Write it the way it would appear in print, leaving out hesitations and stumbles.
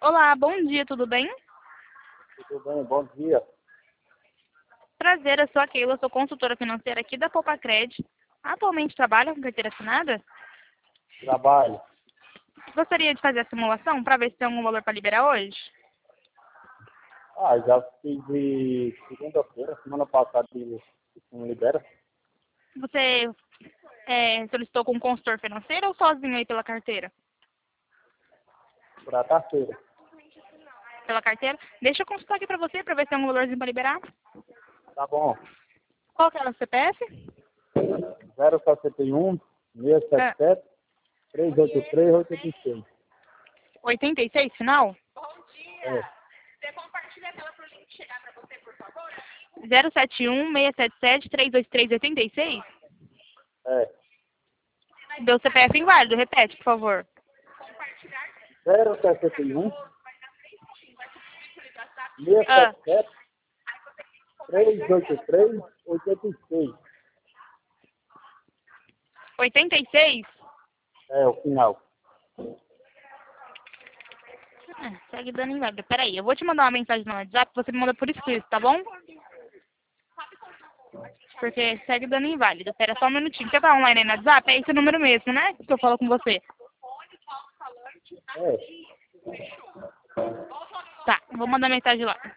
Olá, bom dia, tudo bem? Tudo bem, bom dia. Prazer, eu sou a Keila, sou consultora financeira aqui da Poupa-Cred. Atualmente trabalho com carteira assinada. Trabalho. Gostaria de fazer a simulação para ver se tem algum valor para liberar hoje. Já fiz de segunda-feira, semana passada, que não libera, Você solicitou com um consultor financeiro ou sozinho aí pela carteira? para carteira. Pela carteira? Deixa eu consultar aqui para você, para ver se tem algum valorzinho para liberar. Tá bom. Qual que é o CPF? 061 677 383 86. 86, final? É, 071 677 323 86? é. Deu CPF inválido, repete, por favor. 061 Ah, 677 383 86. 86? É, o final. Segue dando inválido. Peraí, eu vou te mandar uma mensagem no WhatsApp, você me manda por escrito, tá bom? Porque segue dando inválido. Pera só um minutinho. Você tá online aí no WhatsApp? É esse o número mesmo, né? Que eu falo com você. É. Tá, vou mandar mensagem lá.